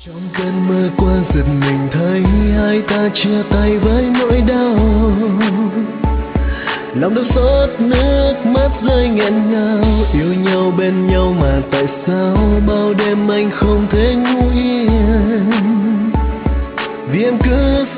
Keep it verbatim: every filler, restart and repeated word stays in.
Trong cơn mơ qua giật mình thấy hai ta chia tay với nỗi đau, lòng đau xót nước mắt rơi nghẹn ngào. Yêu nhau bên nhau mà tại sao bao đêm anh không thể ngủ yên, vì em cứ